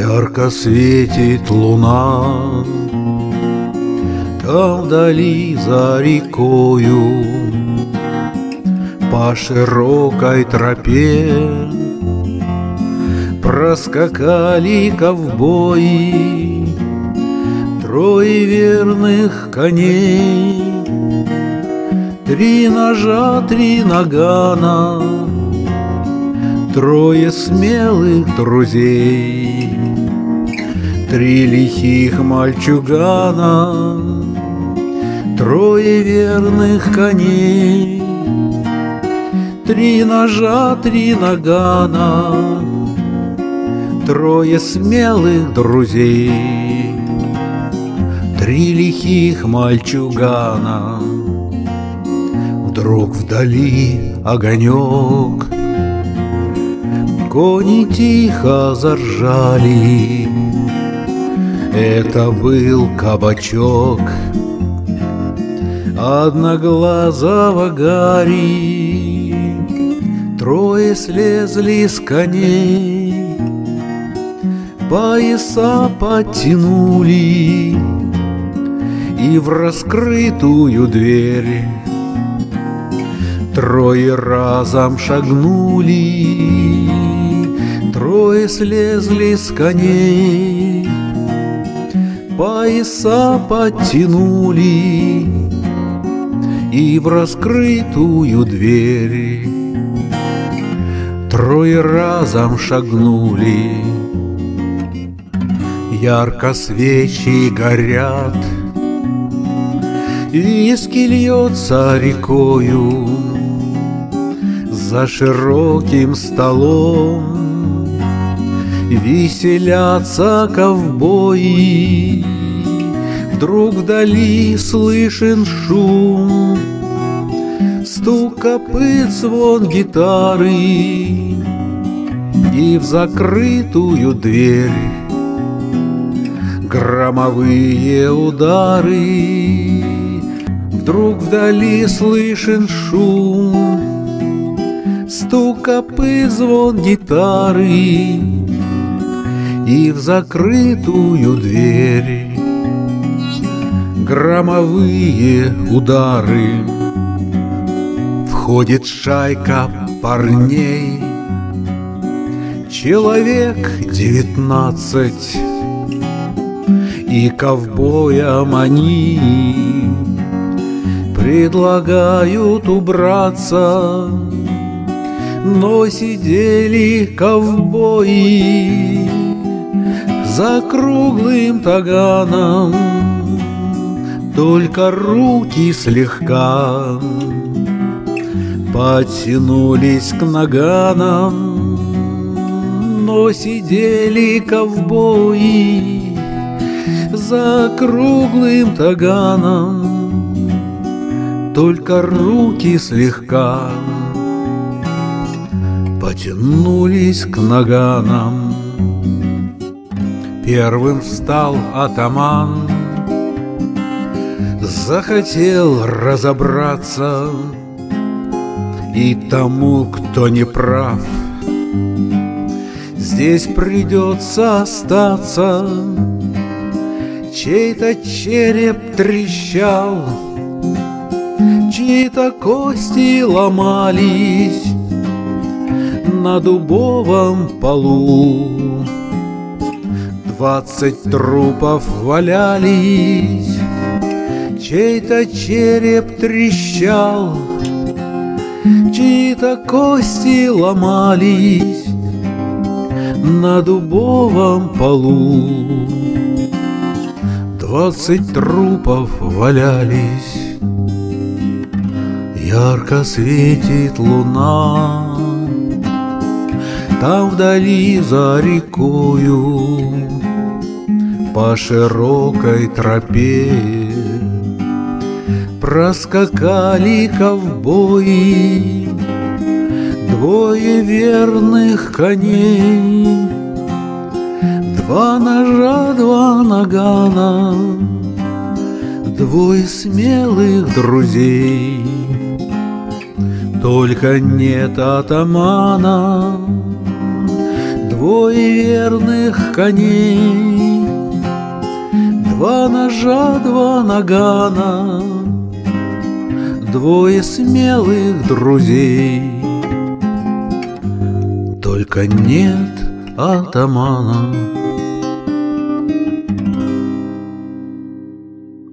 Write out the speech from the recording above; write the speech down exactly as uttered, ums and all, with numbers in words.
Ярко светит луна, там вдали за рекою, по широкой тропе проскакали ковбои, трое верных коней, три ножа, три нагана, трое смелых друзей, три лихих мальчугана, трое верных коней, три ножа, три нагана, трое смелых друзей, три лихих мальчугана. Вдруг вдали огонек, кони тихо заржали. Это был кабачок одноглазого Гарри. Трое слезли с коней, пояса подтянули и в раскрытую дверь трое разом шагнули. Трое слезли с коней, пояса подтянули и в раскрытую дверь трое разом шагнули. Ярко свечи горят, виски льется рекою, за широким столом веселятся ковбои. Вдруг вдали слышен шум, стук копыт, звон гитары, и в закрытую дверь громовые удары. Вдруг вдали слышен шум, стук копыт, звон гитары, и в закрытую дверь громовые удары. Входит шайка парней, человек девятнадцать, и ковбоям они предлагают убраться, но сидели ковбои за круглым таганом, только руки слегка подтянулись к наганам, но сидели ковбои за круглым таганом, только руки слегка потянулись к наганам. Первым встал атаман, захотел разобраться, и тому, кто не прав, здесь придется остаться. Чей-то череп трещал, чьи-то кости ломались на дубовом полу. Двадцать трупов валялись, чей-то череп трещал, чьи-то кости ломались на дубовом полу. Двадцать трупов валялись. Ярко светит луна, там вдали за рекою, по широкой тропе проскакали ковбои, двое верных коней, два ножа, два нагана, двое смелых друзей. Только нет атамана, двое верных коней, два ножа, два нагана, двое смелых друзей. Только нет атамана.